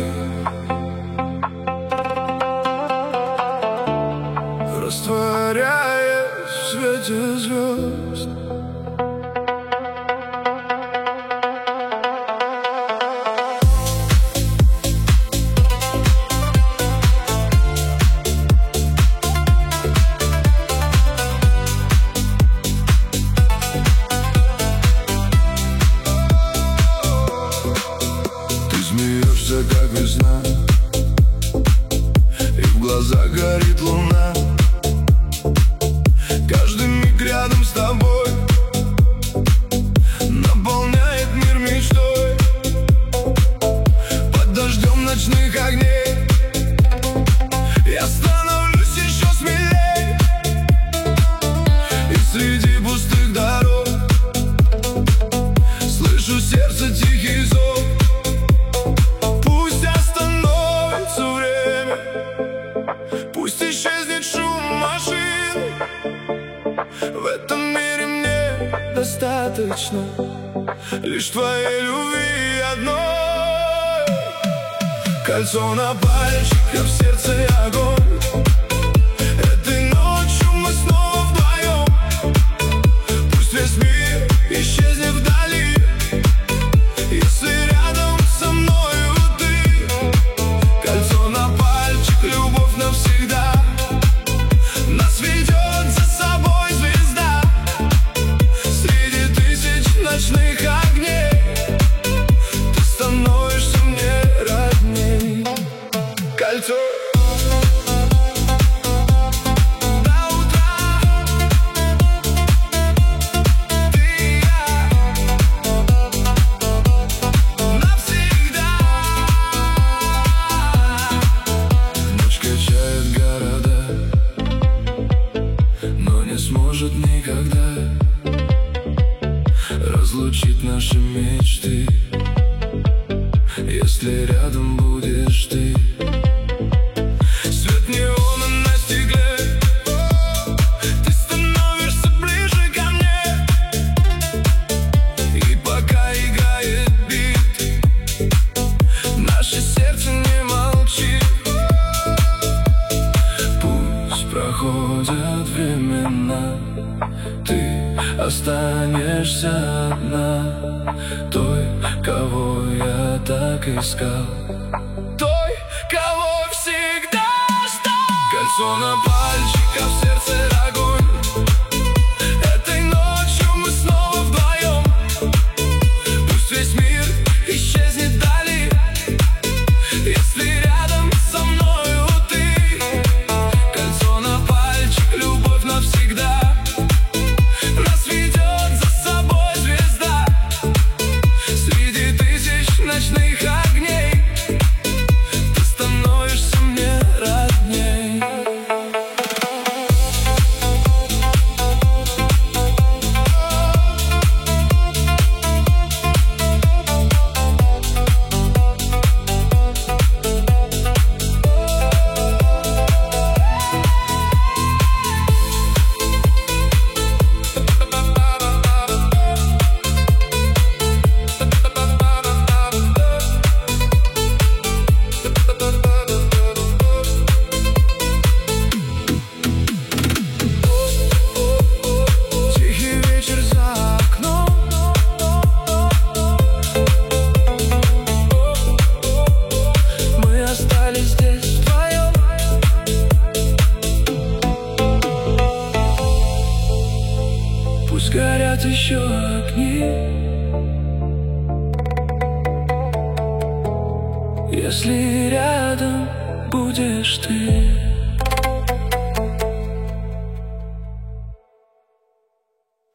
растворяясь в свете звезд. Смеешься, как весна, и в глазах горит луна. Каждый миг рядом с тобой наполняет мир мечтой. Под дождем ночных огней я становлюсь еще смелей. И среди пустых дорог слышу сердце тихий зов. Пусть исчезнет шум машин, в этом мире мне достаточно лишь твоей любви одной. Кольцо на пальчиках, в сердце огонь. Этой ночью мы снова вдвоем. Пусть весь мир исчезнет вдали, если рядом со мною ты. Кольцо на пальчик, любовь навсегда. Нас ведет за собой звезда среди тысяч ночных огней. Ты становишься мне родней. Кольцо. Сможет никогда разлучить наши мечты, если рядом будешь ты. Свет неона на стекле, ты становишься ближе ко мне. И пока играет бит, наше сердце не молчит. Пусть проходят времена, ты останешься одна, той, кого я так искал, той, кого всегда ждал. Кольцо на пальчиках, в сердце огонь. Этой ночью мы снова вдвоем. Пусть весь мир исчезнет вдали, если рядом со мною ты. Кольцо на пальчик, любовь навсегда. Нас ведет за собой звезда среди тысяч ночных огней. Ты становишься мне родней. Пусть горят еще огни, если рядом будешь ты.